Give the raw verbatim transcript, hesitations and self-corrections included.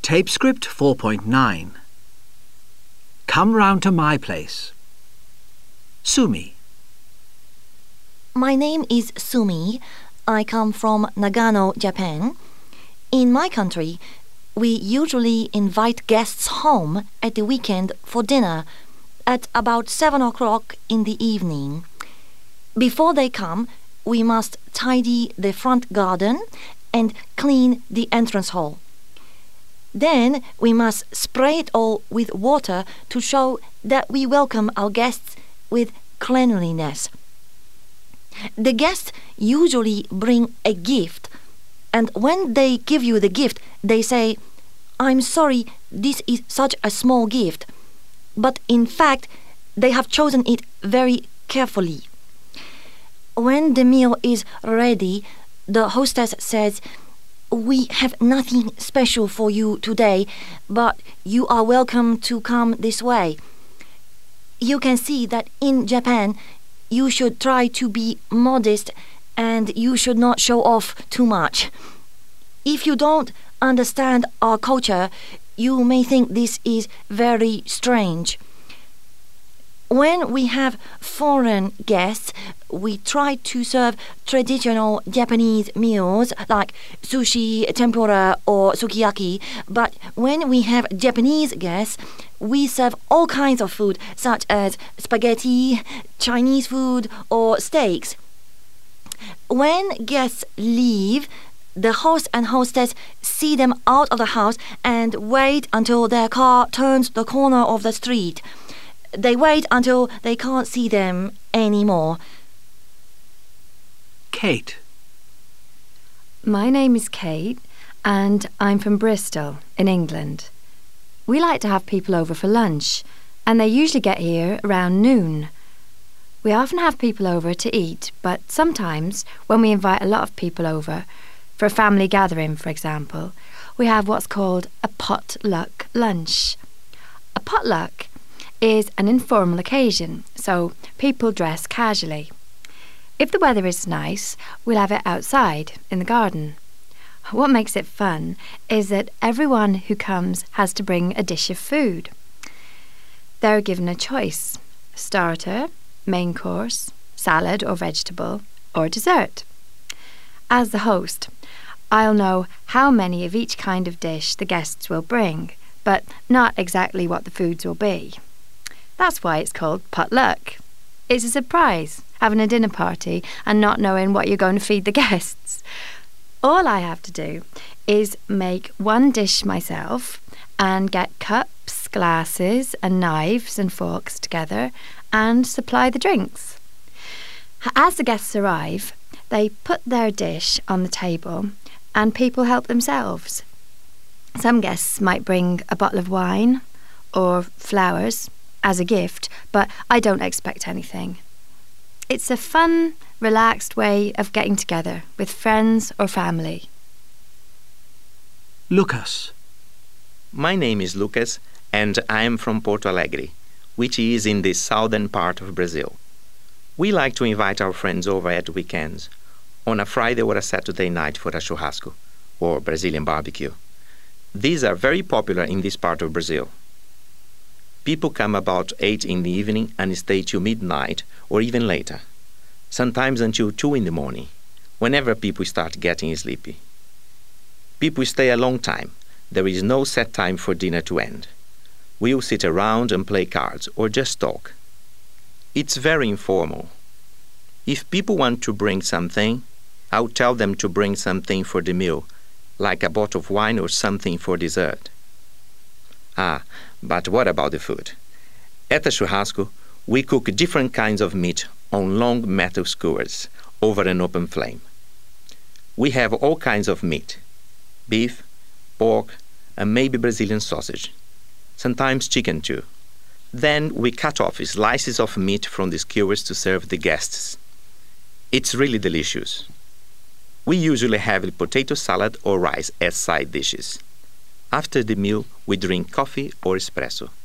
Tape script four point nine. Come round to my place. Sumi. My name is Sumi. I come from Nagano, Japan. In my country, we usually invite guests home at the weekend for dinner at about seven o'clock in the evening. Before they come, we must tidy the front garden and clean the entrance hall. Then we must spray it all with water to show that we welcome our guests with cleanliness. The guests usually bring a gift, and when they give you the gift, they say, "I'm sorry, this is such a small gift." But in fact, they have chosen it very carefully. When the meal is ready, the hostess says, "We have nothing special for you today, but you are welcome to come this way." You can see that in Japan, you should try to be modest and you should not show off too much. If you don't understand our culture, you may think this is very strange. When we have foreign guests, we try to serve traditional Japanese meals like sushi, tempura, or sukiyaki. But when we have Japanese guests, we serve all kinds of food such as spaghetti, Chinese food, or steaks. When guests leave, the host and hostess see them out of the house and wait until their car turns the corner of the street. They wait until they can't see them anymore. Kate. My name is Kate, and I'm from Bristol, in England. We like to have people over for lunch, and they usually get here around noon. We often have people over to eat, but sometimes, when we invite a lot of people over, for a family gathering, for example, we have what's called a potluck lunch. A potluck is an informal occasion, so people dress casually. If the weather is nice, we'll have it outside, in the garden. What makes it fun is that everyone who comes has to bring a dish of food. They're given a choice: starter, main course, salad or vegetable, or dessert. As the host, I'll know how many of each kind of dish the guests will bring, but not exactly what the foods will be. That's why it's called potluck. It's a surprise, having a dinner party and not knowing what you're going to feed the guests. All I have to do is make one dish myself and get cups, glasses and knives and forks together and supply the drinks. As the guests arrive, they put their dish on the table and people help themselves. Some guests might bring a bottle of wine or flowers as a gift, but I don't expect anything. It's a fun, relaxed way of getting together with friends or family. Lucas. My name is Lucas and I am from Porto Alegre, which is in the southern part of Brazil. We like to invite our friends over at weekends, on a Friday or a Saturday night for a churrasco, or Brazilian barbecue. These are very popular in this part of Brazil. People come about eight in the evening and stay till midnight or even later, sometimes until two in the morning, whenever people start getting sleepy. People stay a long time. There is no set time for dinner to end. We'll sit around and play cards or just talk. It's very informal. If people want to bring something, I'll tell them to bring something for the meal, like a bottle of wine or something for dessert. Ah, but what about the food? At the churrasco, we cook different kinds of meat on long metal skewers over an open flame. We have all kinds of meat: beef, pork, and maybe Brazilian sausage. Sometimes chicken too. Then we cut off slices of meat from the skewers to serve the guests. It's really delicious. We usually have potato salad or rice as side dishes. After the meal, we drink coffee or espresso.